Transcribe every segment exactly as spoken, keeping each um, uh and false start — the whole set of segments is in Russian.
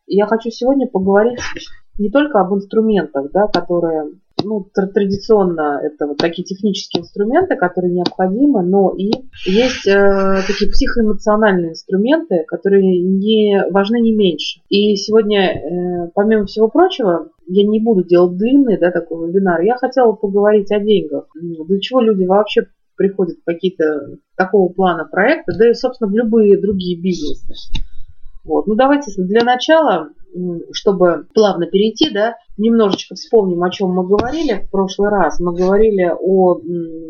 я хочу сегодня поговорить не только об инструментах, да, которые, ну, традиционно это вот такие технические инструменты, которые необходимы, но и есть э, такие психоэмоциональные инструменты, которые не важны не меньше. И сегодня, э, помимо всего прочего, я не буду делать длинный, да, такой вебинар. Я хотела поговорить о деньгах. Для чего люди вообще приходят в какие-то такого плана проекты, да и, собственно, в любые другие бизнесы. Вот. Ну, давайте для начала, чтобы плавно перейти, да, немножечко вспомним, о чем мы говорили в прошлый раз. Мы говорили о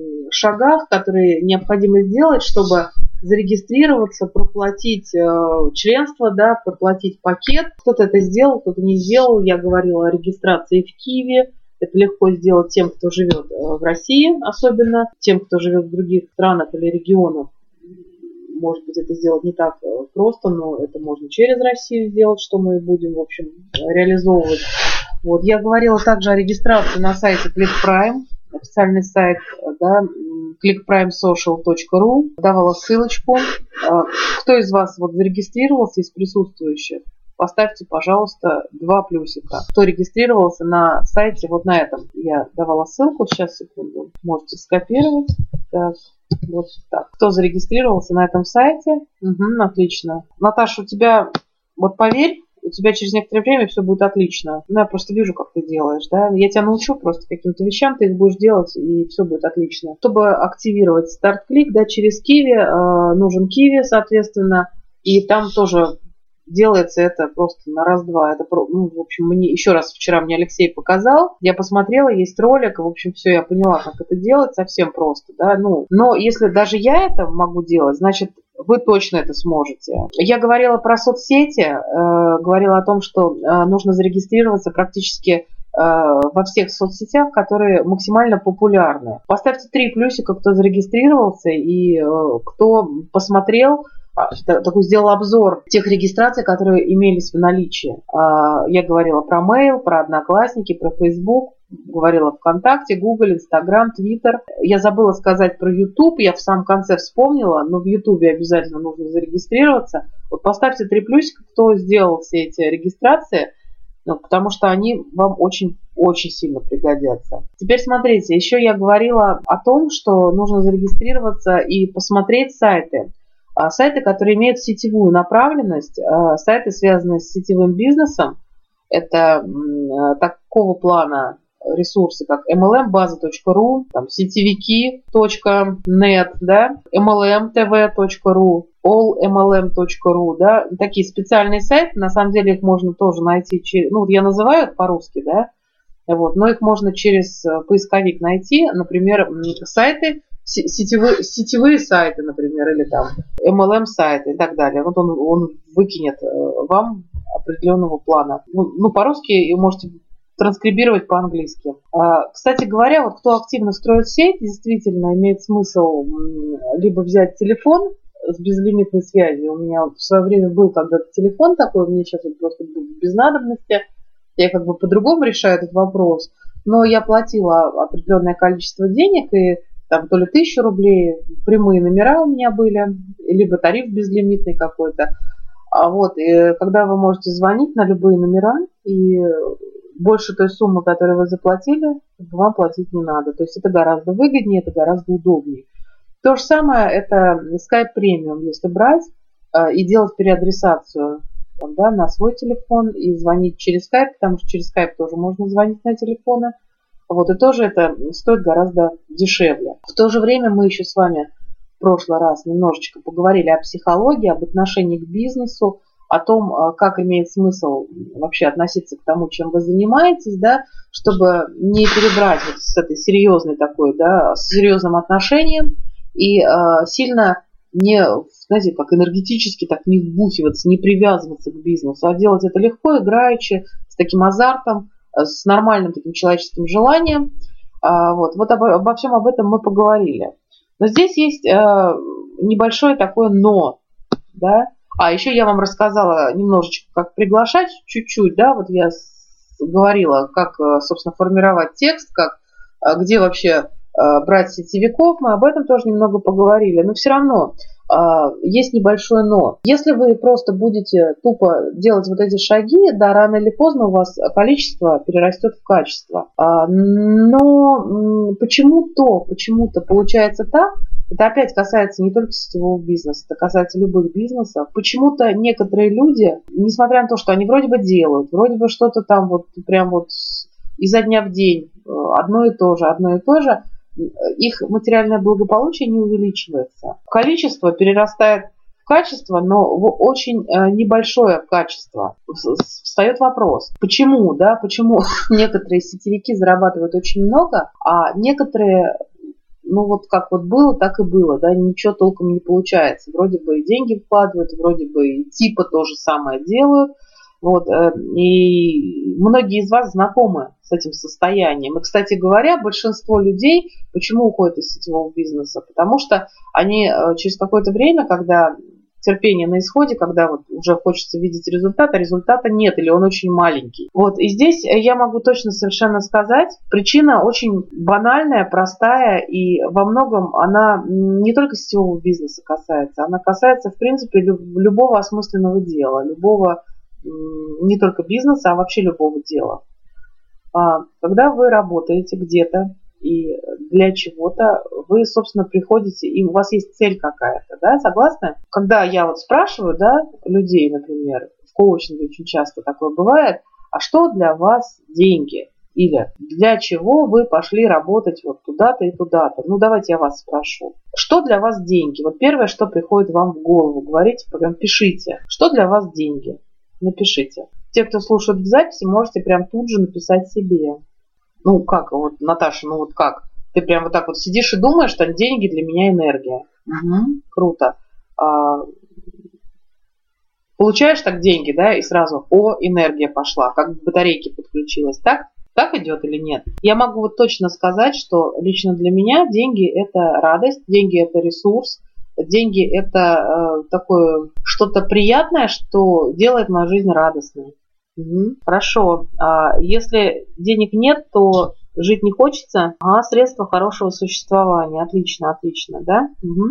шагах, которые необходимо сделать, чтобы зарегистрироваться, проплатить членство, да, проплатить пакет. Кто-то это сделал, кто-то не сделал. Я говорила о регистрации в Киеве. Это легко сделать тем, кто живет в России, особенно тем, кто живет в других странах или регионах. Может быть, это сделать не так просто, но это можно через Россию сделать, что мы будем, в общем, реализовывать. Вот. Я говорила также о регистрации на сайте ClickPrime, официальный сайт, да, клик прайм соушиал точка ру. Давала ссылочку. Кто из вас вот зарегистрировался из присутствующих? Поставьте, пожалуйста, два плюсика. Кто регистрировался на сайте, вот на этом я давала ссылку. Сейчас, секунду, можете скопировать. Так, вот так. Кто зарегистрировался на этом сайте? Угу, отлично. Наташа, у тебя, вот поверь, у тебя через некоторое время все будет отлично. Ну, я просто вижу, как ты делаешь, да. Я тебя научу просто каким-то вещам, ты их будешь делать, и все будет отлично. Чтобы активировать старт-клик, да, через Киви, э, нужен Киви, соответственно, и там тоже делается это просто на раз-два. Это, ну, в общем, мне еще раз вчера мне Алексей показал. Я посмотрела, есть ролик. В общем, все, я поняла, как это делать. Совсем просто, да. Ну, но если даже я это могу делать, значит, вы точно это сможете. Я говорила про соцсети, э, говорила о том, что э, нужно зарегистрироваться практически э, во всех соцсетях, которые максимально популярны. Поставьте три плюсика, кто зарегистрировался и э, кто посмотрел, такой сделал обзор тех регистраций, которые имелись в наличии. Я говорила про Mail, про Одноклассники, про Facebook, говорила ВКонтакте, Google, Instagram, Twitter. Я забыла сказать про YouTube, я в самом конце вспомнила, но в YouTube обязательно нужно зарегистрироваться. Вот поставьте три плюсика, кто сделал все эти регистрации, ну, потому что они вам очень-очень сильно пригодятся. Теперь смотрите, еще я говорила о том, что нужно зарегистрироваться и посмотреть сайты. Сайты, которые имеют сетевую направленность, сайты, связанные с сетевым бизнесом, это такого плана ресурсы, как эм эл эм база точка ру, там, сетевики точка нет, да, эм эл эм тэ вэ точка ру, all эм эл эм точка ру, да, такие специальные сайты, на самом деле их можно тоже найти, через, ну, я называю их по-русски, да, вот, но их можно через поисковик найти, например, сайты, Сетевые, сетевые сайты, например, или там эм эл эм-сайты и так далее. Вот он, он выкинет вам определенного плана. Ну, ну по-русски можете транскрибировать по-английски. А, кстати говоря, вот кто активно строит сеть, действительно имеет смысл либо взять телефон с безлимитной связью. У меня вот в свое время был когда-то телефон такой, у меня сейчас он просто без надобности. Я как бы по-другому решаю этот вопрос. Но я платила определенное количество денег, и там то ли тысячу рублей, прямые номера у меня были, либо тариф безлимитный какой-то. А вот, и когда вы можете звонить на любые номера, и больше той суммы, которую вы заплатили, вам платить не надо. То есть это гораздо выгоднее, это гораздо удобнее. То же самое это Skype Premium, если брать и делать переадресацию, да, на свой телефон и звонить через Skype, потому что через Skype тоже можно звонить на телефоны. Вот, и тоже это стоит гораздо дешевле. В то же время мы еще с вами в прошлый раз немножечко поговорили о психологии, об отношении к бизнесу, о том, как имеет смысл вообще относиться к тому, чем вы занимаетесь, да, чтобы не перебрать вот с этой серьезной такой, да, с серьезным отношением и э, сильно не, знаете, как энергетически так не вбухиваться, не привязываться к бизнесу, а делать это легко, играючи, с таким азартом, с нормальным таким человеческим желанием. Вот, вот обо, обо всем об этом мы поговорили. Но здесь есть э, небольшое такое но. Да? А еще я вам рассказала немножечко, как приглашать, чуть-чуть. Да? Вот я говорила, как, собственно, формировать текст, как, где вообще э, брать сетевиков. Мы об этом тоже немного поговорили. Но все равно есть небольшое но. Если вы просто будете тупо делать вот эти шаги, да, рано или поздно у вас количество перерастет в качество. Но почему-то, почему-то получается так, это опять касается не только сетевого бизнеса, это касается любых бизнесов. Почему-то некоторые люди, несмотря на то, что они вроде бы делают, вроде бы что-то там вот прям вот изо дня в день одно и то же, одно и то же, их материальное благополучие не увеличивается. Количество перерастает в качество, но в очень небольшое качество. Встает вопрос, почему, да, почему некоторые сетевики зарабатывают очень много, а некоторые, ну вот как вот было, так и было, да, ничего толком не получается. Вроде бы и деньги вкладывают, вроде бы и типа то же самое делают. Вот, и многие из вас знакомы с этим состоянием. И, кстати говоря, большинство людей почему уходят из сетевого бизнеса? Потому что они через какое-то время, когда терпение на исходе, когда вот уже хочется видеть результат, а результата нет или он очень маленький. Вот, и здесь я могу точно совершенно сказать, причина очень банальная, простая, и во многом она не только сетевого бизнеса касается, она касается, в принципе, любого осмысленного дела, любого не только бизнеса, а вообще любого дела. Когда вы работаете где-то и для чего-то, вы, собственно, приходите, и у вас есть цель какая-то, да, согласны? Когда я вот спрашиваю, да, людей, например, в коучинге очень часто такое бывает, а что для вас деньги? Или для чего вы пошли работать вот туда-то и туда-то? Ну, давайте я вас спрошу. Что для вас деньги? Вот первое, что приходит вам в голову, говорите, прям пишите. Что для вас деньги? Напишите. Те, кто слушает в записи, можете прям тут же написать себе. Ну, как, вот, Наташа, ну вот как? Ты прям вот так вот сидишь и думаешь, что деньги для меня энергия. Угу. Круто. А, получаешь так деньги, да, и сразу, о, энергия пошла, как к батарейке подключилась. Так? Так идет или нет? Я могу вот точно сказать, что лично для меня деньги – это радость, деньги – это ресурс, деньги – это э, такое что-то приятное, что делает мою жизнь радостной. Угу. Хорошо. А если денег нет, то жить не хочется. А средства хорошего существования. Отлично, отлично, да? Угу.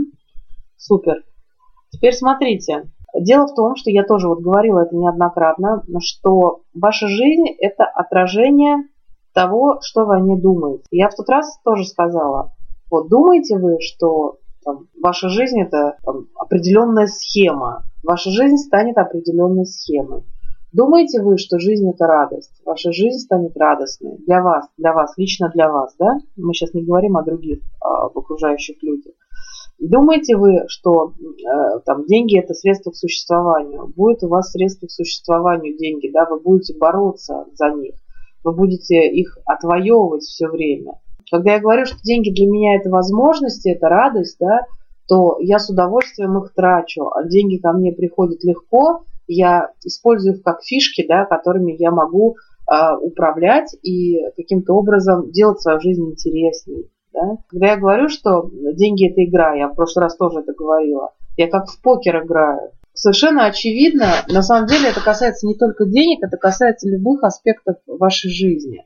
Супер. Теперь смотрите. Дело в том, что я тоже вот говорила это неоднократно, что ваша жизнь – это отражение того, что вы о ней думаете. Я в тот раз тоже сказала, вот думаете вы, что там, ваша жизнь – это там, определенная схема, ваша жизнь станет определенной схемой. Думаете вы, что жизнь – это радость, ваша жизнь станет радостной для вас, для вас, лично для вас, да? Мы сейчас не говорим о других, об окружающих людях. Думаете вы, что э, там, деньги – это средство к существованию? Будет у вас средство к существованию деньги, да? Вы будете бороться за них, вы будете их отвоевывать все время. Когда я говорю, что деньги для меня – это возможности, это радость, да, то я с удовольствием их трачу. А деньги ко мне приходят легко, я использую их как фишки, да, которыми я могу э, управлять и каким-то образом делать свою жизнь интереснее. Да? Когда я говорю, что деньги – это игра, я в прошлый раз тоже это говорила, я как в покер играю. Совершенно очевидно, на самом деле это касается не только денег, это касается любых аспектов вашей жизни.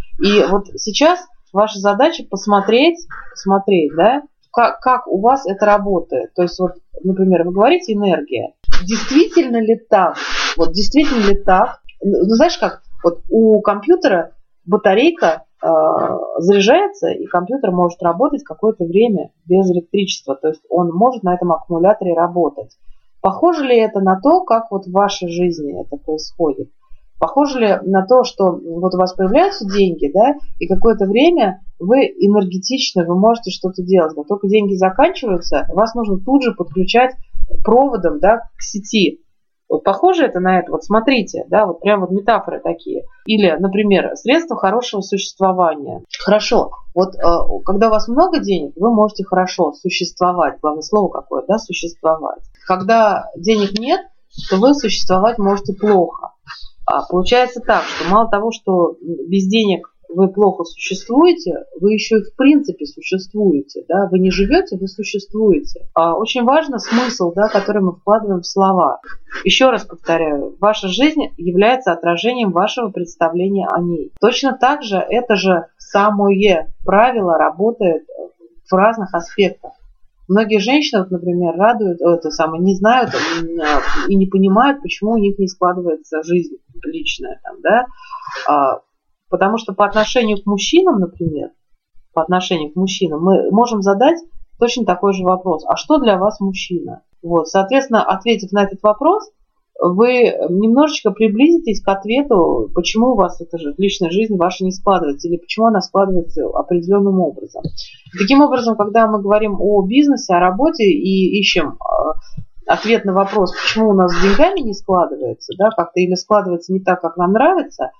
И вот сейчас ваша задача посмотреть, посмотреть, да, как, как у вас это работает. То есть, вот, например, вы говорите энергия. Действительно ли так? Вот действительно ли так? Ну, знаешь как, вот у компьютера батарейка э, заряжается, и компьютер может работать какое-то время без электричества. То есть он может на этом аккумуляторе работать. Похоже ли это на то, как вот в вашей жизни это происходит? Похоже ли на то, что вот у вас появляются деньги, да, и какое-то время вы энергетичны, вы можете что-то делать, но только деньги заканчиваются, вас нужно тут же подключать проводом, да, к сети. Вот похоже это на это? Вот смотрите, да, вот прям вот метафоры такие. Или, например, средства хорошего существования. Хорошо, вот э, когда у вас много денег, вы можете хорошо существовать. Главное слово какое, да, существовать. Когда денег нет, то вы существовать можете плохо. А получается так, что мало того, что без денег вы плохо существуете, вы еще и в принципе существуете. Да? Вы не живете, вы существуете. А очень важно смысл, да, который мы вкладываем в слова. Еще раз повторяю, ваша жизнь является отражением вашего представления о ней. Точно так же это же самое правило работает в разных аспектах. Многие женщины, вот, например, радуют, это самое, не знают и не понимают, почему у них не складывается жизнь личная, там, да, а, потому что по отношению к мужчинам, например, по отношению к мужчинам, мы можем задать точно такой же вопрос: а что для вас мужчина? Вот, соответственно, ответив на этот вопрос, вы немножечко приблизитесь к ответу, почему у вас эта же личная жизнь ваша не складывается, или почему она складывается определенным образом. Таким образом, когда мы говорим о бизнесе, о работе и ищем ответ на вопрос, почему у нас с деньгами не складывается, да, как-то или складывается не так, как нам нравится,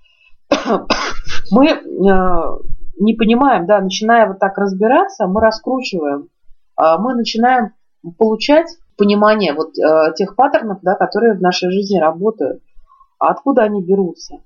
мы не понимаем, да, начиная вот так разбираться, мы раскручиваем, мы начинаем получать понимание вот э, тех паттернов, да, которые в нашей жизни работают. А откуда они берутся?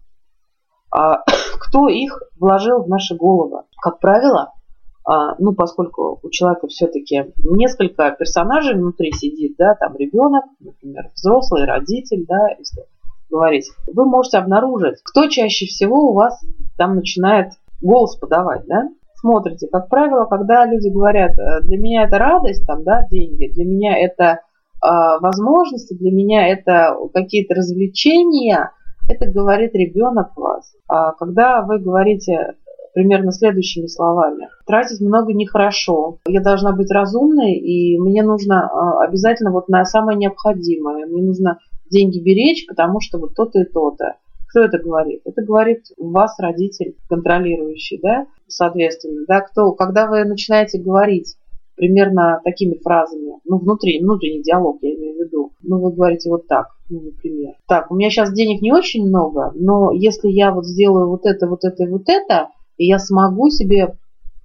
А, кто их вложил в наши головы? Как правило, а, ну, поскольку у человека все-таки несколько персонажей внутри сидит, да, там ребенок, например, взрослый, родитель, да, если говорить, вы можете обнаружить, кто чаще всего у вас там начинает голос подавать, да? Смотрите, как правило, когда люди говорят, для меня это радость, там, да, деньги, для меня это э, возможности, для меня это какие-то развлечения, это говорит ребенок вас. А когда вы говорите примерно следующими словами: тратить много нехорошо, я должна быть разумной, и мне нужно э, обязательно вот на самое необходимое, мне нужно деньги беречь, потому что вот то-то и то-то. Кто это говорит? Это говорит вас, родитель, контролирующий, да, соответственно, да, кто, когда вы начинаете говорить примерно такими фразами, ну, внутри, внутренний диалог, я имею в виду, ну, вы говорите вот так, ну, например, так, у меня сейчас денег не очень много, но если я вот сделаю вот это, вот это и вот это, и я смогу себе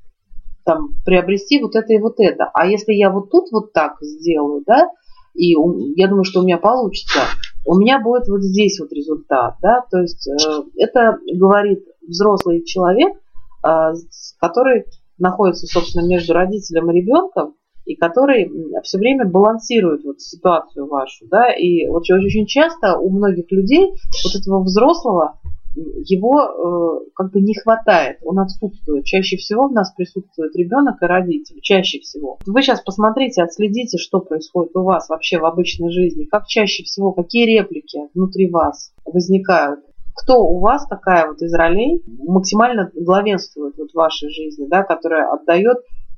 там приобрести вот это и вот это, а если я вот тут вот так сделаю, да, и я думаю, что у меня получится, у меня будет вот здесь вот результат, да, то есть э, это говорит взрослый человек, э, который находится, собственно, между родителем и ребенком, и который все время балансирует вот ситуацию вашу, да, и вот очень часто у многих людей вот этого взрослого, его э, как бы не хватает, он отсутствует. Чаще всего в нас присутствует ребенок и родитель, чаще всего. Вы сейчас посмотрите, отследите, что происходит у вас вообще в обычной жизни, как чаще всего, какие реплики внутри вас возникают, кто у вас такая вот из ролей максимально главенствует вот в вашей жизни, да, которая отдает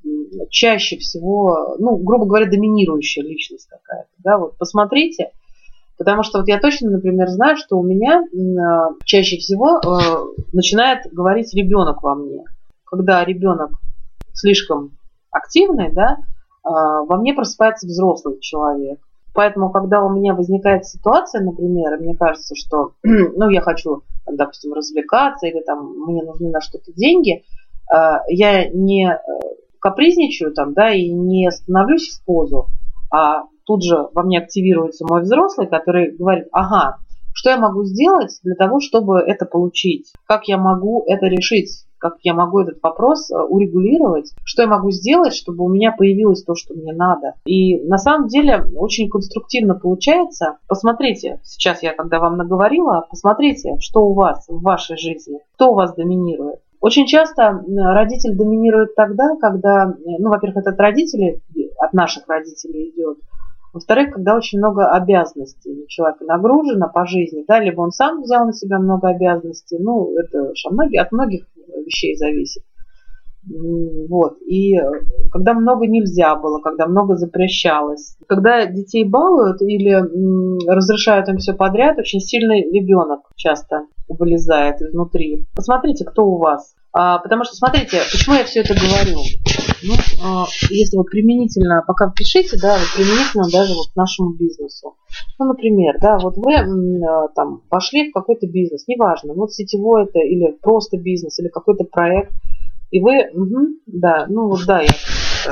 чаще всего, ну, грубо говоря, доминирующая личность какая-то, да, вот посмотрите. Потому что вот я точно, например, знаю, что у меня э, чаще всего э, начинает говорить ребенок во мне. Когда ребенок слишком активный, да, э, во мне просыпается взрослый человек. Поэтому, когда у меня возникает ситуация, например, мне кажется, что ну, я хочу, там, допустим, развлекаться или там, мне нужны на что-то деньги, э, я не капризничаю там, да, и не становлюсь в позу, а тут же во мне активируется мой взрослый, который говорит: ага, что я могу сделать для того, чтобы это получить? Как я могу это решить? Как я могу этот вопрос урегулировать? Что я могу сделать, чтобы у меня появилось то, что мне надо? И на самом деле очень конструктивно получается. Посмотрите, сейчас я когда вам наговорила, посмотрите, что у вас в вашей жизни, кто у вас доминирует. Очень часто родитель доминирует тогда, когда, ну, во-первых, это от родителей, от наших родителей идет. Во-вторых, когда очень много обязанностей у человека нагружено по жизни, да, либо он сам взял на себя много обязанностей, ну, это от многих вещей зависит. Вот. И когда много нельзя было, когда много запрещалось, когда детей балуют или разрешают им все подряд, очень сильный ребенок часто вылезает изнутри. Посмотрите, кто у вас. А, потому что, смотрите, почему я все это говорю? Ну, а, если вот применительно, пока пишите, да, вот применительно даже вот к нашему бизнесу. Ну, например, да, вот вы а, там пошли в какой-то бизнес, неважно, вот сетевой это или просто бизнес, или какой-то проект, и вы, угу, да, ну вот да, я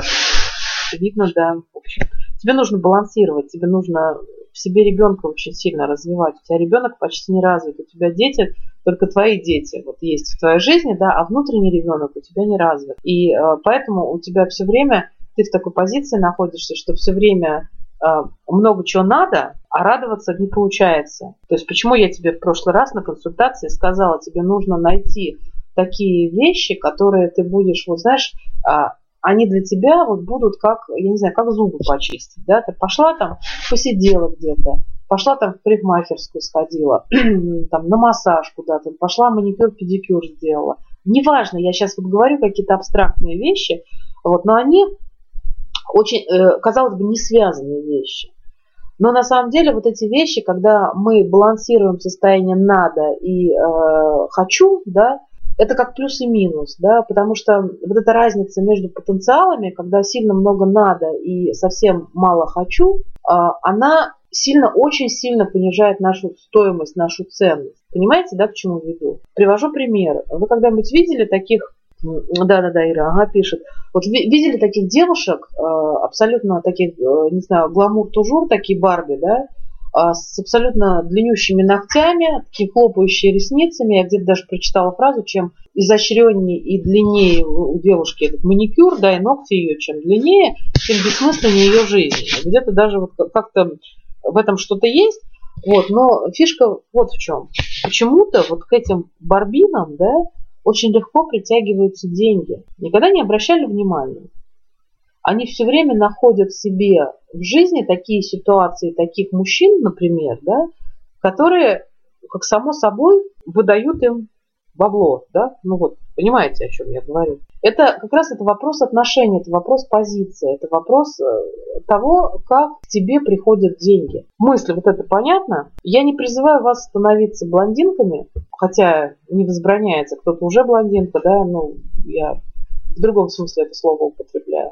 видно, да, в общем. Тебе нужно балансировать, тебе нужно в себе ребенка очень сильно развивать. У тебя ребенок почти не развит, у тебя дети, только твои дети вот есть в твоей жизни, да, а внутренний ребенок у тебя не развит. И э, поэтому у тебя все время, ты в такой позиции находишься, что все время э, много чего надо, а радоваться не получается. То есть почему я тебе в прошлый раз на консультации сказала, тебе нужно найти такие вещи, которые ты будешь, вот знаешь, э, они для тебя вот будут как, я не знаю, как зубы почистить. Да? Ты пошла там, посидела где-то, пошла там в парикмахерскую сходила, там, на массаж куда-то, пошла маникюр, педикюр сделала. Неважно, я сейчас вот говорю какие-то абстрактные вещи, вот, но они очень, казалось бы, не связанные вещи. Но на самом деле вот эти вещи, когда мы балансируем состояние надо и э, хочу, да, это как плюс и минус, да, потому что вот эта разница между потенциалами, когда сильно много надо и совсем мало хочу, э, она сильно, очень сильно понижает нашу стоимость, нашу ценность. Понимаете, да, к чему веду? Привожу пример. Вы когда-нибудь видели таких, да-да-да, Ира, ага, пишет, вот видели таких девушек, абсолютно таких, не знаю, гламур-тужур, такие Барби, да, с абсолютно длиннющими ногтями, такие хлопающие ресницами. Я где-то даже прочитала фразу, чем изощреннее и длиннее у девушки этот маникюр, да, и ногти ее, чем длиннее, тем бессмысленнее ее жизнь. Где-то даже вот как-то в этом что-то есть. Вот, но фишка вот в чем. Почему-то вот к этим барбинам, да, очень легко притягиваются деньги. Никогда не обращали внимания. Они все время находят в себе в жизни такие ситуации, таких мужчин, например, да, которые, как само собой, выдают им бабло. Да? Ну вот, понимаете, о чем я говорю. Это как раз это вопрос отношений, это вопрос позиции, это вопрос того, как к тебе приходят деньги. Мысль вот это понятно. Я не призываю вас становиться блондинками, хотя не возбраняется, кто-то уже блондинка, да, ну, я в другом смысле это слово употребляю.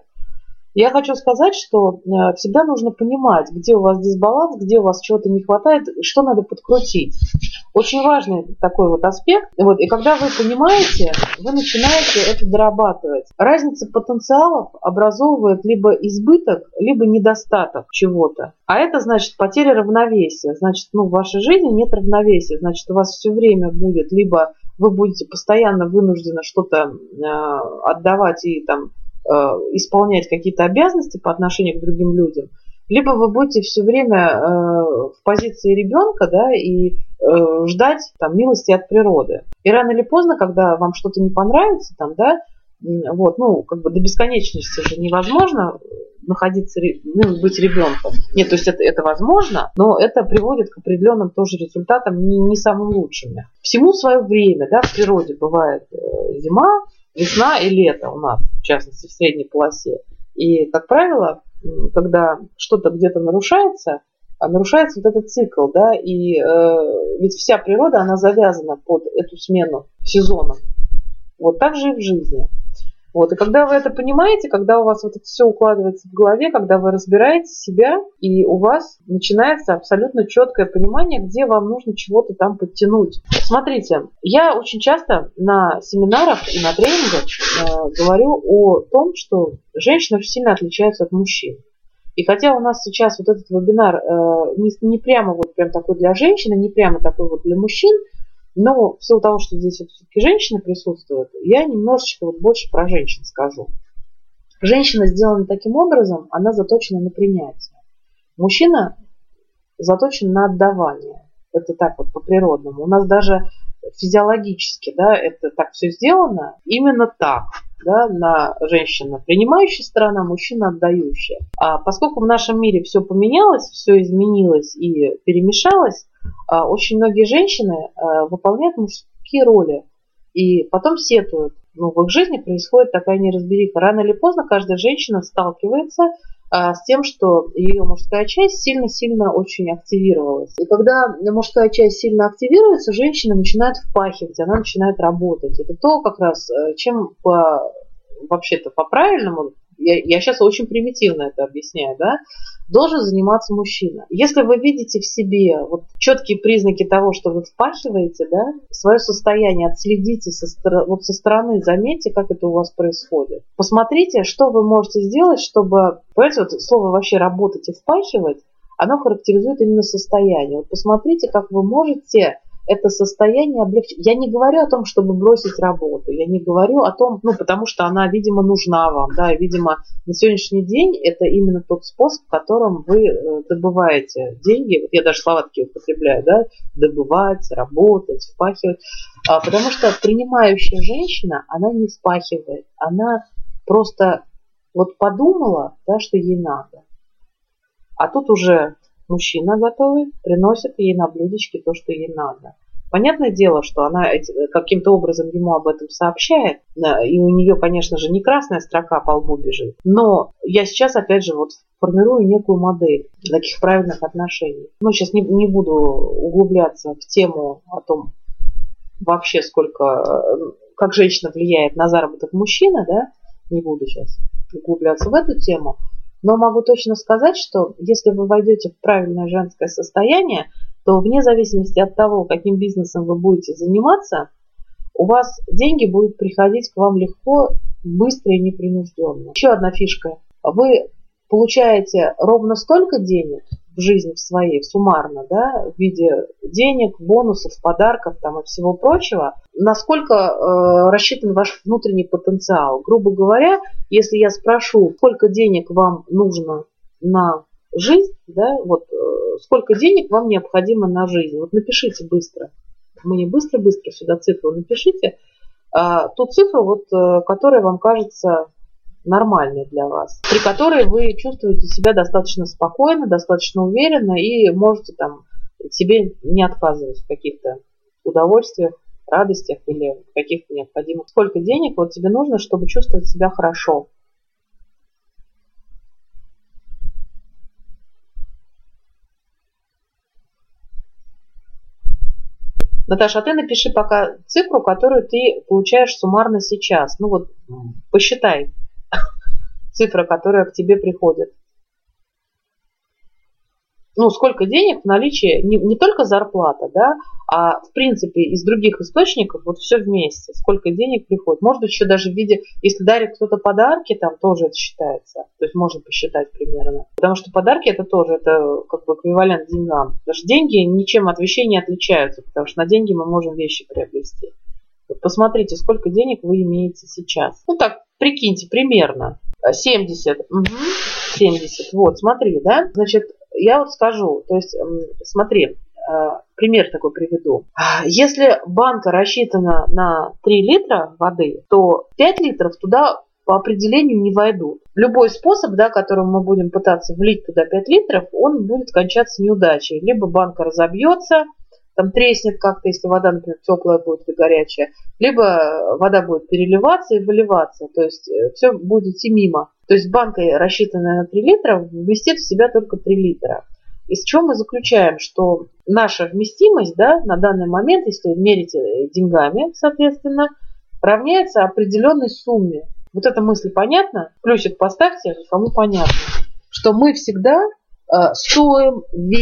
Я хочу сказать, что всегда нужно понимать, где у вас дисбаланс, где у вас чего-то не хватает, что надо подкрутить. Очень важный такой вот аспект. Вот, и когда вы понимаете, вы начинаете это дорабатывать. Разница потенциалов образовывает либо избыток, либо недостаток чего-то. А это значит потеря равновесия. Значит, ну, в вашей жизни нет равновесия. Значит, у вас все время будет, либо вы будете постоянно вынуждены что-то э, отдавать и там исполнять какие-то обязанности по отношению к другим людям, либо вы будете все время э, в позиции ребенка, да, и э, ждать там милости от природы. И рано или поздно, когда вам что-то не понравится, там, да, вот, ну, как бы до бесконечности же невозможно находиться, ну, быть ребенком. Нет, то есть это, это возможно, но это приводит к определенным тоже результатам не, не самым лучшим. Всему свое время, да, в природе бывает э, зима, весна и лето у нас, в частности, в средней полосе. И, как правило, когда что-то где-то нарушается, нарушается вот этот цикл, да, и э, ведь вся природа, она завязана под эту смену сезонов. Вот так же и в жизни. Вот, и когда вы это понимаете, когда у вас вот это все укладывается в голове, когда вы разбираете себя, и у вас начинается абсолютно четкое понимание, где вам нужно чего-то там подтянуть. Смотрите, я очень часто на семинарах и на тренингах э, говорю о том, что женщины очень сильно отличаются от мужчин. И хотя у нас сейчас вот этот вебинар э, не, не прямо вот прям такой для женщины, не прямо такой вот для мужчин, но в силу того, что здесь вот все-таки женщины присутствуют, я немножечко вот больше про женщин скажу. Женщина сделана таким образом, она заточена на принятие. Мужчина заточен на отдавание. Это так вот по-природному. У нас даже физиологически, да, это так все сделано именно так. Да, на женщина принимающая сторона, мужчина отдающая. А поскольку в нашем мире все поменялось, все изменилось и перемешалось, очень многие женщины выполняют мужские роли и потом сетуют. Ну, в их жизни происходит такая неразбериха. Рано или поздно каждая женщина сталкивается с тем, что ее мужская часть сильно-сильно очень активировалась. И когда мужская часть сильно активируется, женщина начинает впахивать, она начинает работать. Это то, как раз, чем по, вообще-то по-правильному, я, я сейчас очень примитивно это объясняю, да, должен заниматься мужчина. Если вы видите в себе вот четкие признаки того, что вы впахиваете, да, свое состояние отследите со, вот со стороны, заметьте, как это у вас происходит. Посмотрите, что вы можете сделать, чтобы, понимаете, вот слово вообще работать и впахивать, оно характеризует именно состояние. Вот посмотрите, как вы можете это состояние облегчить. Я не говорю о том, чтобы бросить работу, я не говорю о том, ну, потому что она, видимо, нужна вам, да, и, видимо, на сегодняшний день это именно тот способ, которым вы добываете деньги, вот я даже слова такие употребляю, да, добывать, работать, впахивать, а, потому что принимающая женщина, она не впахивает, она просто вот подумала, да, что ей надо. А тут уже мужчина готовый приносит ей на блюдечке то, что ей надо. Понятное дело, что она каким-то образом ему об этом сообщает, и у нее, конечно же, не красная строка по лбу бежит, но я сейчас, опять же, вот формирую некую модель таких правильных отношений. Ну, сейчас не, не буду углубляться в тему о том, вообще сколько, как женщина влияет на заработок мужчины, да, не буду сейчас углубляться в эту тему, но могу точно сказать, что если вы войдете в правильное женское состояние, то вне зависимости от того, каким бизнесом вы будете заниматься, у вас деньги будут приходить к вам легко, быстро и непринужденно. Еще одна фишка. Вы получаете ровно столько денег в жизни в своей, суммарно, да, в виде денег, бонусов, подарков там, и всего прочего, насколько э, рассчитан ваш внутренний потенциал. Грубо говоря, если я спрошу, сколько денег вам нужно на жизнь, да, вот э, сколько денег вам необходимо на жизнь, вот напишите быстро, мы не быстро-быстро сюда цифру напишите, э, ту цифру, вот, э, которая вам кажется нормальной для вас, при которой вы чувствуете себя достаточно спокойно, достаточно уверенно и можете там себе не отказывать в каких-то удовольствиях, радостях или каких-то необходимых. Сколько денег вот тебе нужно, чтобы чувствовать себя хорошо? Наташа, а ты напиши пока цифру, которую ты получаешь суммарно сейчас. Ну вот посчитай. Цифра, которая к тебе приходит. Ну, сколько денег в наличии, не, не только зарплата, да, а в принципе из других источников вот все вместе. Сколько денег приходит. Может быть, еще даже в виде, если дарит кто-то подарки, там тоже это считается. То есть можно посчитать примерно. Потому что подарки это тоже, это как бы эквивалент деньгам. Потому что деньги ничем от вещей не отличаются, потому что на деньги мы можем вещи приобрести. Вот посмотрите, сколько денег вы имеете сейчас. Ну так, прикиньте, примерно. семьдесят. Угу, семьдесят. Вот, смотри, да? Значит, я вот скажу, то есть, смотри, пример такой приведу. Если банка рассчитана на три литра воды, то пять литров туда по определению не войдут. Любой способ, да, которым мы будем пытаться влить туда пять литров, он будет кончаться неудачей. Либо банка разобьется, там треснет как-то, если вода, например, теплая будет или горячая, либо вода будет переливаться и выливаться, то есть все будет идти мимо. То есть банка, рассчитанная на три литра, вместит в себя только три литра. Из чего мы заключаем, что наша вместимость, да, на данный момент, если мерить деньгами, соответственно, равняется определенной сумме. Вот эта мысль понятна? Плюсик поставьте, кому понятно. Что мы всегда стоим,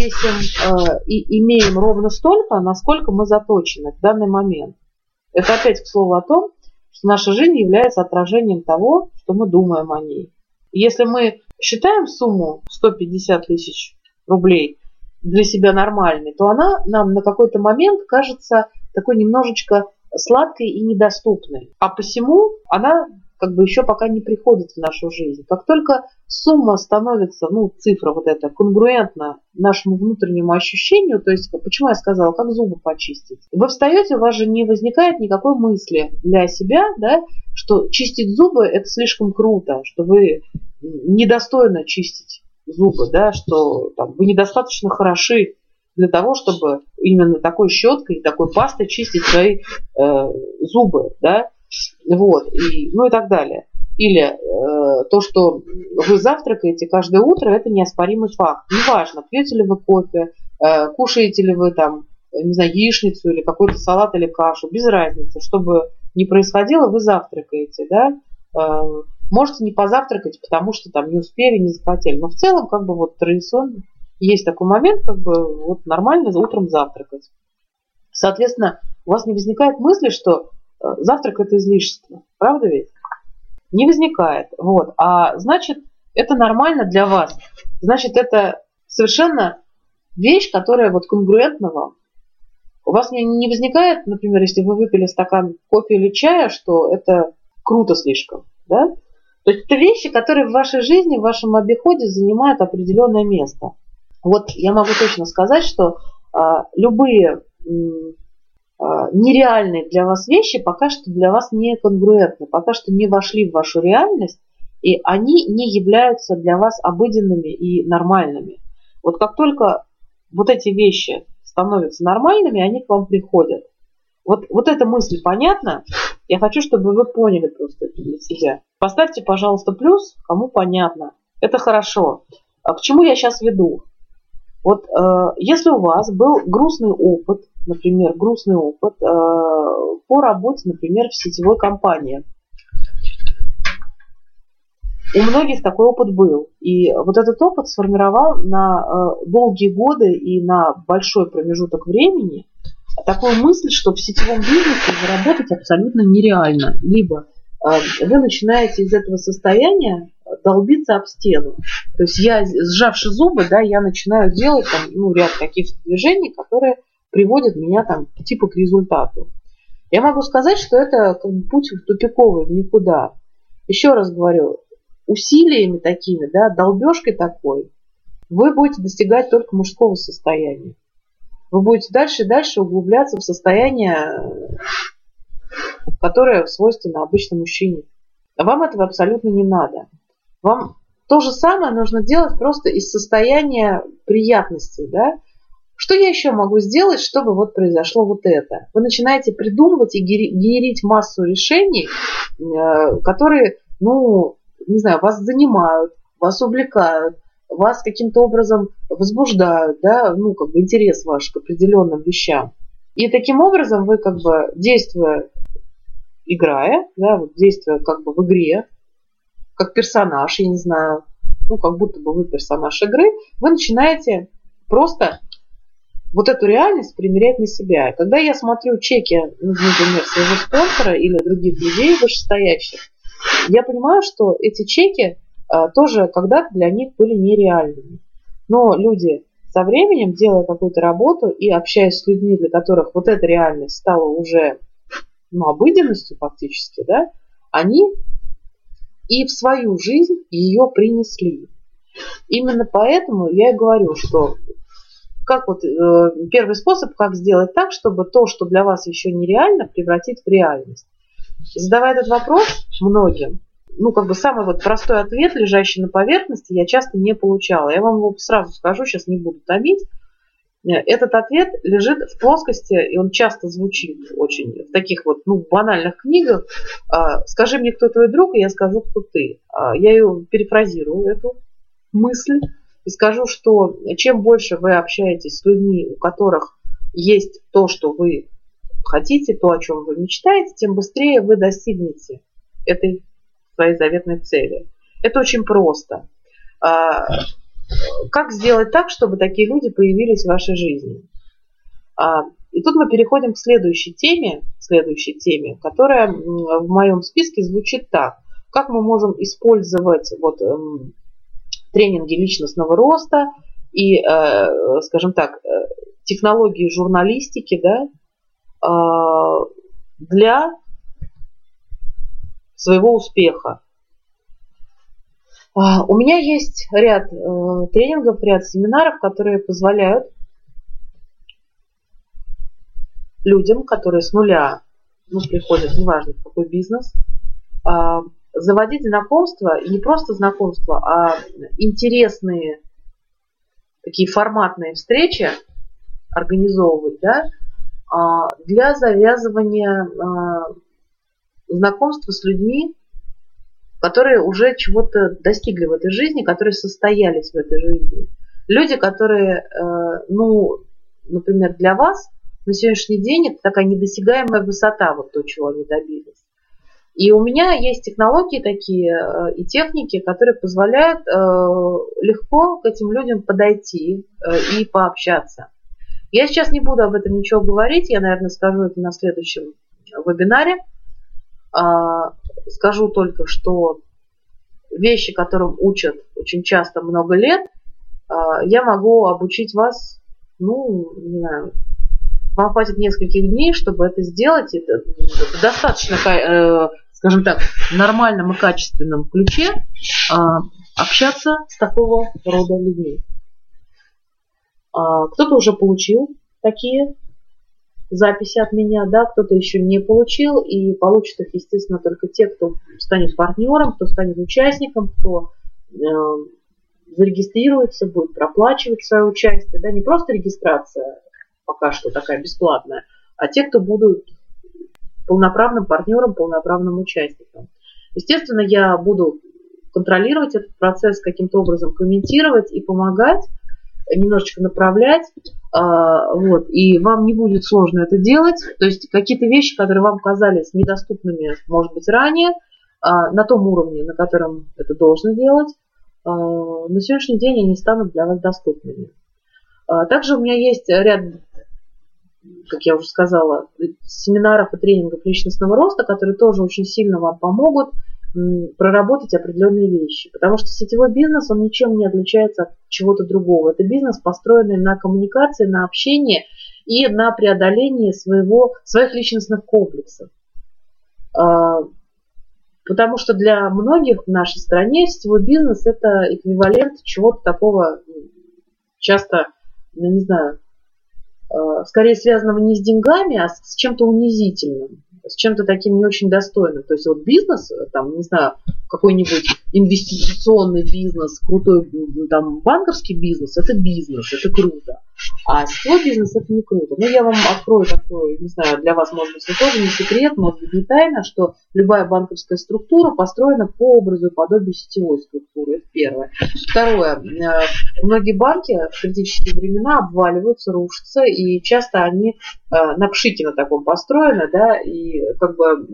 весим и имеем ровно столько, насколько мы заточены в данный момент. Это опять к слову о том, что наша жизнь является отражением того, что мы думаем о ней. Если мы считаем сумму сто пятьдесят тысяч рублей для себя нормальной, то она нам на какой-то момент кажется такой немножечко сладкой и недоступной. А посему она как бы еще пока не приходит в нашу жизнь. Как только сумма становится, ну, цифра вот эта, конгруентна нашему внутреннему ощущению, то есть, почему я сказала, как зубы почистить. Вы встаете, у вас же не возникает никакой мысли для себя, да, что чистить зубы это слишком круто, что вы недостойно чистить зубы, да, что там, вы недостаточно хороши для того, чтобы именно такой щеткой, такой пастой чистить свои э, зубы, да, вот, и, ну и так далее. Или э, то, что вы завтракаете каждое утро, это неоспоримый факт. Неважно, пьете ли вы кофе, э, кушаете ли вы там, не знаю, яичницу или какой-то салат или кашу, без разницы. Что бы ни происходило, вы завтракаете, да. Э, можете не позавтракать, потому что там не успели, не захотели. Но в целом, как бы вот традиционно есть такой момент, как бы вот нормально утром завтракать. Соответственно, у вас не возникает мысли, что завтрак это излишество. Правда ведь? Не возникает. Вот. А значит, это нормально для вас. Значит, это совершенно вещь, которая вот конгруентна вам. У вас не, не возникает, например, если вы выпили стакан кофе или чая, что это круто слишком. Да? То есть это вещи, которые в вашей жизни, в вашем обиходе занимают определенное место. Вот я могу точно сказать, что а, любые м, а, нереальные для вас вещи пока что для вас не конгруентны, пока что не вошли в вашу реальность и они не являются для вас обыденными и нормальными. Вот как только вот эти вещи становятся нормальными, они к вам приходят. Вот, вот эта мысль понятна? Я хочу, чтобы вы поняли просто это для себя. Поставьте, пожалуйста, плюс, кому понятно. Это хорошо. А к чему я сейчас веду? Вот э, если у вас был грустный опыт, например, грустный опыт э, по работе, например, в сетевой компании. У многих такой опыт был. И вот этот опыт сформировал на э, долгие годы и на большой промежуток времени такую мысль, что в сетевом бизнесе заработать абсолютно нереально. Либо э, вы начинаете из этого состояния долбиться об стену. То есть я, сжавши зубы, да, я начинаю делать там, ну, ряд каких-то движений, которые приводят меня там типа к результату. Я могу сказать, что это как бы путь тупиковый в никуда. Еще раз говорю, усилиями такими, да, долбежкой такой, вы будете достигать только мужского состояния. Вы будете дальше и дальше углубляться в состояние, которое свойственно обычно мужчине. А вам этого абсолютно не надо. Вам то же самое нужно делать просто из состояния приятности, да? Что я еще могу сделать, чтобы вот произошло вот это? Вы начинаете придумывать и генерить массу решений, которые, ну, не знаю, вас занимают, вас увлекают, вас каким-то образом возбуждают, да, ну, как бы интерес ваш к определенным вещам. И таким образом вы, как бы, действуя, играя, да, вот действуя как бы в игре, как персонаж, я не знаю, ну, как будто бы вы персонаж игры, вы начинаете просто вот эту реальность примерять на себя. И когда я смотрю чеки, ну, например, своего спонсора или других людей вышестоящих, я понимаю, что эти чеки а, тоже когда-то для них были нереальными. Но люди со временем, делая какую-то работу и общаясь с людьми, для которых вот эта реальность стала уже, ну, обыденностью фактически, да, они и в свою жизнь ее принесли. Именно поэтому я и говорю, что как вот, э, первый способ, как сделать так, чтобы то, что для вас еще нереально, превратить в реальность. Задавая этот вопрос многим, ну, как бы самый вот простой ответ, лежащий на поверхности, я часто не получала. Я вам его сразу скажу, сейчас не буду томить. Этот ответ лежит в плоскости, и он часто звучит очень в таких вот, ну, банальных книгах. «Скажи мне, кто твой друг, и я скажу, кто ты». Я ее перефразирую, эту мысль, и скажу, что чем больше вы общаетесь с людьми, у которых есть то, что вы хотите, то, о чем вы мечтаете, тем быстрее вы достигнете этой своей заветной цели. Это очень просто. Как сделать так, чтобы такие люди появились в вашей жизни? И тут мы переходим к следующей теме, следующей теме, которая в моем списке звучит так. Как мы можем использовать вот, тренинги личностного роста и, скажем так, технологии журналистики, да, для своего успеха. У меня есть ряд тренингов, ряд семинаров, которые позволяют людям, которые с нуля, ну, приходят, неважно в какой бизнес, заводить знакомства, и не просто знакомства, а интересные такие форматные встречи организовывать, да, для завязывания знакомства с людьми, которые уже чего-то достигли в этой жизни, которые состоялись в этой жизни. Люди, которые, ну, например, для вас на сегодняшний день это такая недосягаемая высота, вот то, чего они добились. И у меня есть технологии такие и техники, которые позволяют легко к этим людям подойти и пообщаться. Я сейчас не буду об этом ничего говорить, я, наверное, скажу это на следующем вебинаре. Скажу только, что вещи, которым учат очень часто много лет, я могу обучить вас, ну, не знаю, вам хватит нескольких дней, чтобы это сделать. Это достаточно, скажем так, в нормальном и качественном ключе общаться с такого рода людьми. Кто-то уже получил такие записи от меня, да, кто-то еще не получил, и получат их, естественно, только те, кто станет партнером, кто станет участником, кто э, зарегистрируется, будет проплачивать свое участие, да, не просто регистрация, пока что такая бесплатная, а те, кто будут полноправным партнером, полноправным участником. Естественно, я буду контролировать этот процесс, каким-то образом комментировать и помогать, немножечко направлять, вот, и вам не будет сложно это делать, то есть какие-то вещи, которые вам казались недоступными, может быть, ранее, на том уровне, на котором это должно делать, на сегодняшний день они станут для вас доступными. Также у меня есть ряд, как я уже сказала, семинаров и тренингов личностного роста, которые тоже очень сильно вам помогут проработать определенные вещи. Потому что сетевой бизнес, он ничем не отличается от чего-то другого. Это бизнес, построенный на коммуникации, на общении и на преодолении своего, своих личностных комплексов. Потому что для многих в нашей стране сетевой бизнес – это эквивалент чего-то такого часто, ну, не знаю, скорее связанного не с деньгами, а с чем-то унизительным, с чем-то таким не очень достойным. То есть вот бизнес, там, не знаю, какой-нибудь инвестиционный бизнес, крутой там банковский бизнес, это бизнес, это круто. А сетевой бизнес это не круто. Но я вам открою такой, не знаю, для вас, может быть, это тоже не секрет, может быть, не тайна, что любая банковская структура построена по образу и подобию сетевой структуры. Это первое. Второе. Многие банки в критические времена обваливаются, рушатся, и часто они на пшике на таком построены, да, и как бы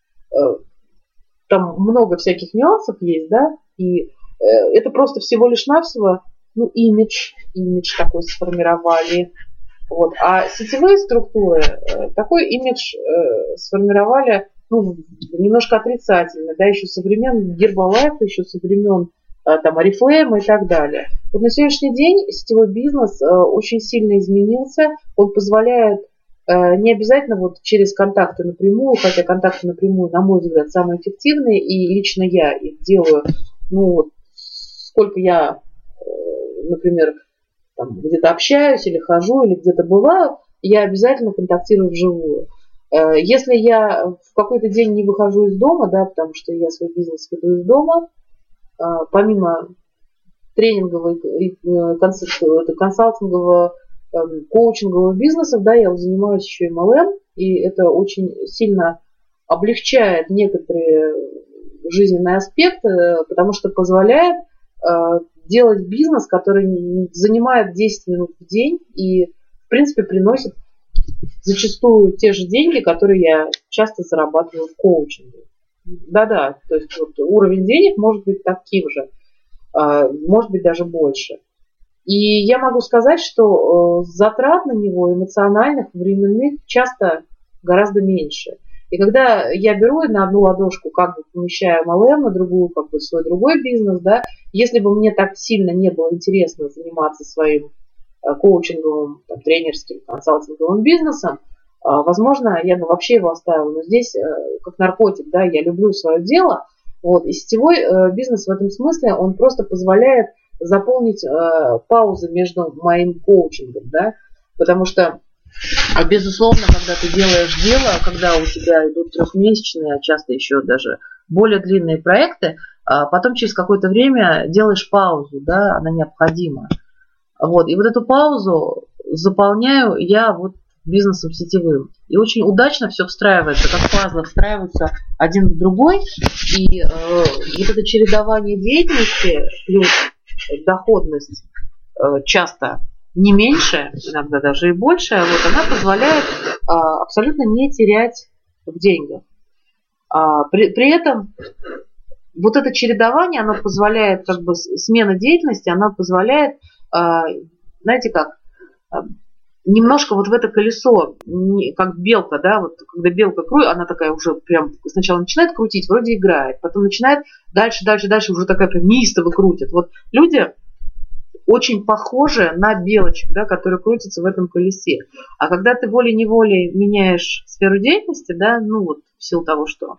там много всяких нюансов есть, да, и это просто всего лишь навсего, ну, имидж, имидж такой сформировали. Вот. А сетевые структуры такой имидж сформировали, ну, немножко отрицательно, да, еще со времен Гербалайфа, еще со времен там Oriflame и так далее. Вот на сегодняшний день сетевой бизнес очень сильно изменился, он позволяет не обязательно вот через контакты напрямую, хотя контакты напрямую, на мой взгляд, самые эффективные, и лично я их делаю, ну, вот, сколько я, например, там, где-то общаюсь или хожу, или где-то бываю, я обязательно контактирую вживую. Если я в какой-то день не выхожу из дома, да, потому что я свой бизнес веду из дома, помимо тренингового и консалтингового, коучингового бизнеса, да, я вот занимаюсь еще эм эл эм, и это очень сильно облегчает некоторые жизненные аспекты, потому что позволяет делать бизнес, который занимает десять минут в день и, в принципе, приносит зачастую те же деньги, которые я часто зарабатываю в коучинге. Да-да, то есть вот уровень денег может быть таким же, может быть даже больше. И я могу сказать, что затрат на него эмоциональных, временных часто гораздо меньше. И когда я беру на одну ладошку, как бы помещаю эм эл эм, на другую, как бы свой другой бизнес, да, если бы мне так сильно не было интересно заниматься своим коучинговым, там, тренерским, консалтинговым бизнесом, возможно, я бы вообще его оставила. Но здесь, как наркотик, да, я люблю свое дело. Вот, и сетевой бизнес в этом смысле, он просто позволяет заполнить паузы между моим коучингом, да, потому что, безусловно, когда ты делаешь дело, когда у тебя идут трехмесячные, а часто еще даже более длинные проекты, потом через какое-то время делаешь паузу, да, она необходима. Вот, и вот эту паузу заполняю я вот бизнесом сетевым. И очень удачно все встраивается, как пазлы встраиваются один в другой. И э, вот это чередование деятельности плюс доходность э, часто не меньше, иногда даже и больше, вот она позволяет э, абсолютно не терять в деньгах. А, при, при этом вот это чередование, оно позволяет, как бы смена деятельности, она позволяет, э, знаете как, э, немножко вот в это колесо, как белка, да, вот когда белка крутит, она такая уже прям сначала начинает крутить, вроде играет, потом начинает дальше, дальше, дальше, уже такая прям неистово крутит. Вот люди очень похожи на белочек, да, которые крутятся в этом колесе. А когда ты волей-неволей меняешь сферу деятельности, да, ну вот в силу того, что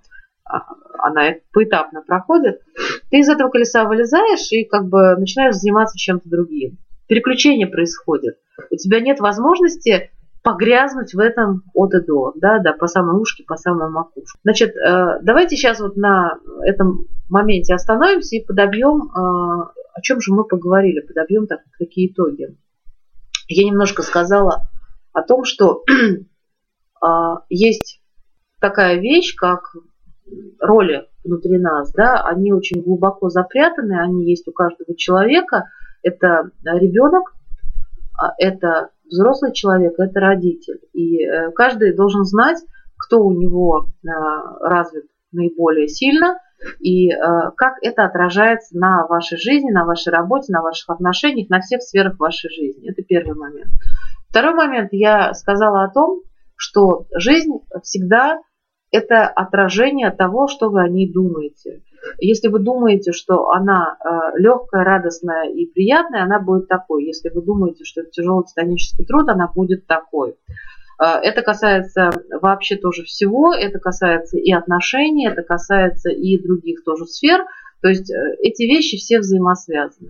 она поэтапно проходит, ты из этого колеса вылезаешь и как бы начинаешь заниматься чем-то другим. Переключение происходит. У тебя нет возможности погрязнуть в этом от и до, да, да, по самой ушке, по самой макушке. Значит, давайте сейчас вот на этом моменте остановимся и подобьем, о чем же мы поговорили, подобьем так, какие итоги. Я немножко сказала о том, что есть такая вещь, как роли внутри нас, да, они очень глубоко запрятаны, они есть у каждого человека. Это ребенок, это взрослый человек, это родитель. И каждый должен знать, кто у него развит наиболее сильно и как это отражается на вашей жизни, на вашей работе, на ваших отношениях, на всех сферах вашей жизни. Это первый момент. Второй момент, я сказала о том, что жизнь всегда это отражение того, что вы о ней думаете. Если вы думаете, что она легкая, радостная и приятная, она будет такой. Если вы думаете, что это тяжелый титанический труд, она будет такой. Это касается вообще тоже всего, это касается и отношений, это касается и других тоже сфер. То есть эти вещи все взаимосвязаны.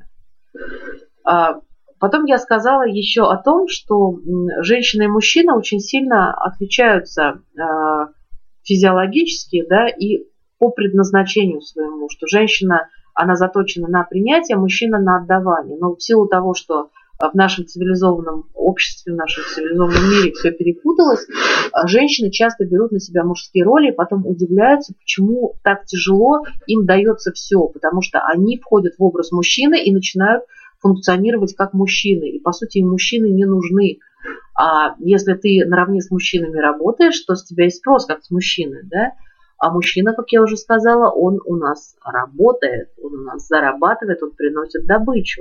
Потом я сказала еще о том, что женщина и мужчина очень сильно отличаются физиологически, да, и по предназначению своему, что женщина, она заточена на принятие, мужчина на отдавание. Но в силу того, что в нашем цивилизованном обществе, в нашем цивилизованном мире все перепуталось, женщины часто берут на себя мужские роли и потом удивляются, почему так тяжело им дается все, потому что они входят в образ мужчины и начинают функционировать как мужчины, и по сути им мужчины не нужны. А если ты наравне с мужчинами работаешь, то с тебя есть спрос как с мужчиной, да? А мужчина, как я уже сказала, он у нас работает, он у нас зарабатывает, он приносит добычу.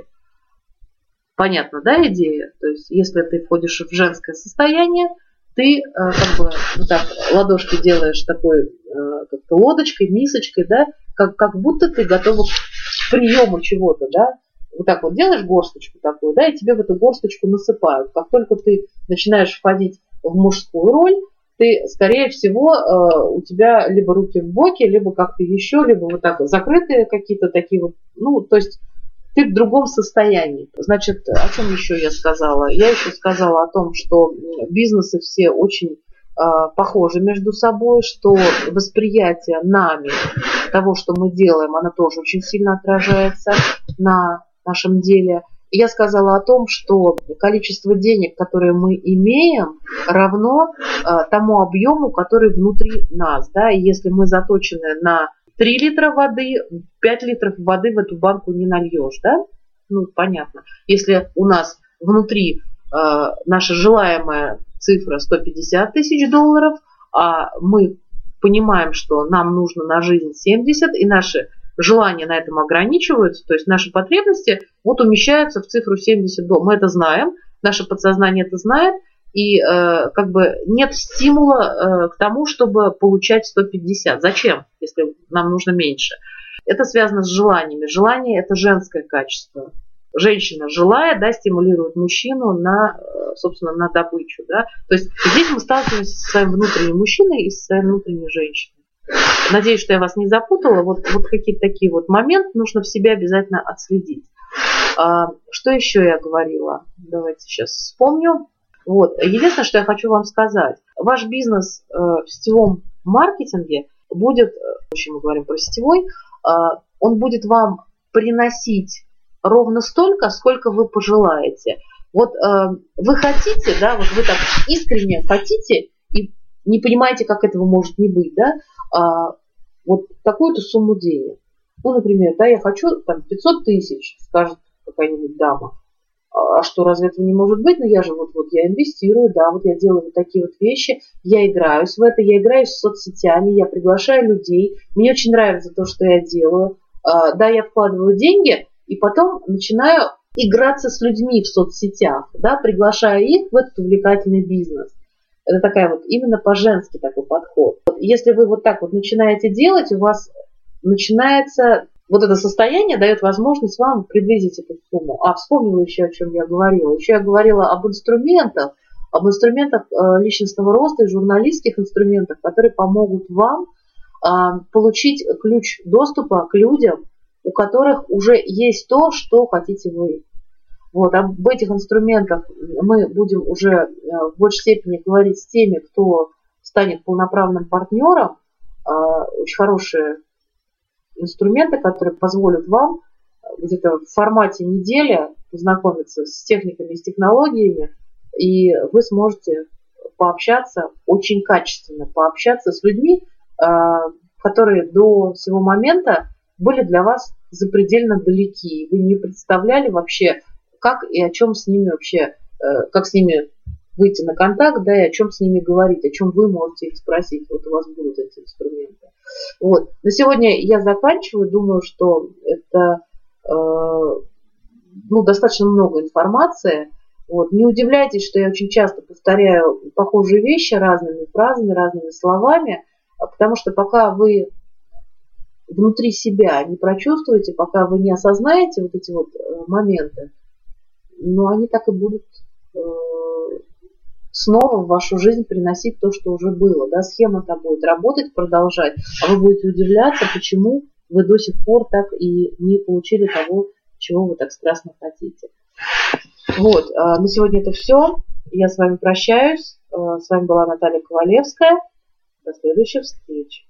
Понятно, да, идея? То есть, если ты входишь в женское состояние, ты как бы вот так ладошки делаешь такой как-то лодочкой, мисочкой, да, как, как будто ты готова к приему чего-то, да. Вот так вот делаешь горсточку такую, да, и тебе в эту горсточку насыпают. Как только ты начинаешь входить в мужскую роль, ты, скорее всего, у тебя либо руки в боки, либо как-то еще, либо вот так закрытые какие-то такие вот, ну, то есть ты в другом состоянии. Значит, о чем еще я сказала? Я еще сказала о том, что бизнесы все очень похожи между собой, что восприятие нами того, что мы делаем, оно тоже очень сильно отражается на нашем деле. Я сказала о том, что количество денег, которые мы имеем, равно э, тому объему, который внутри нас. Да? И если мы заточены на три литра воды, пять литров воды в эту банку не нальешь. Да? Ну, понятно. Если у нас внутри э, наша желаемая цифра сто пятьдесят тысяч долларов, а мы понимаем, что нам нужно на жизнь семьдесят, и наши желания на этом ограничиваются, то есть наши потребности вот умещаются в цифру семьдесят долларов. Мы это знаем, наше подсознание это знает, и э, как бы нет стимула э, к тому, чтобы получать сто пятьдесят. Зачем, если нам нужно меньше? Это связано с желаниями. Желание – это женское качество. Женщина, желая, да, стимулирует мужчину на, собственно, на добычу. Да? То есть здесь мы сталкиваемся со своим внутренним мужчиной и со своей внутренней женщиной. Надеюсь, что я вас не запутала. Вот, вот какие-то такие вот моменты нужно в себе обязательно отследить. А, что еще я говорила? Давайте сейчас вспомню. Вот. Единственное, что я хочу вам сказать. Ваш бизнес э, в сетевом маркетинге будет, если мы говорим про сетевой, э, он будет вам приносить ровно столько, сколько вы пожелаете. Вот э, вы хотите, да, вот вы так искренне хотите и не понимаете, как этого может не быть, да, а, вот такую-то сумму денег. Ну, например, да, я хочу там пятьсот тысяч, скажет какая-нибудь дама. А что, разве этого не может быть? Ну, я же вот, вот я инвестирую, да, вот я делаю вот такие вот вещи, я играюсь в это, я играюсь с соцсетями, я приглашаю людей, мне очень нравится то, что я делаю. А, да, я вкладываю деньги, и потом начинаю играться с людьми в соцсетях, да, приглашая их в этот увлекательный бизнес. Это такая вот именно по-женски такой подход. Если вы вот так вот начинаете делать, у вас начинается вот это состояние, дает возможность вам приблизить эту сумму. А вспомнила еще, о чем я говорила. Еще я говорила об инструментах, об инструментах личностного роста и журналистских инструментах, которые помогут вам получить ключ доступа к людям, у которых уже есть то, что хотите вы. Вот, об этих инструментах мы будем уже в большей степени говорить с теми, кто станет полноправным партнером. Очень хорошие инструменты, которые позволят вам где-то в формате недели познакомиться с техниками, с технологиями, и вы сможете пообщаться очень качественно, пообщаться с людьми, которые до сего момента были для вас запредельно далеки. Вы не представляли вообще, как и о чем с ними вообще, как с ними выйти на контакт, да, и о чем с ними говорить, о чем вы можете их спросить. Вот у вас будут эти инструменты. Вот. На сегодня я заканчиваю. Думаю, что это э, ну, достаточно много информации. Вот. Не удивляйтесь, что я очень часто повторяю похожие вещи разными фразами, разными словами, потому что пока вы внутри себя не прочувствуете, пока вы не осознаете вот эти вот моменты, но они так и будут э, снова в вашу жизнь приносить то, что уже было. Да? Схема-то будет работать, продолжать, а вы будете удивляться, почему вы до сих пор так и не получили того, чего вы так страстно хотите. Вот, на сегодня это все. Я с вами прощаюсь. С вами была Наталья Ковалевская. До следующих встреч.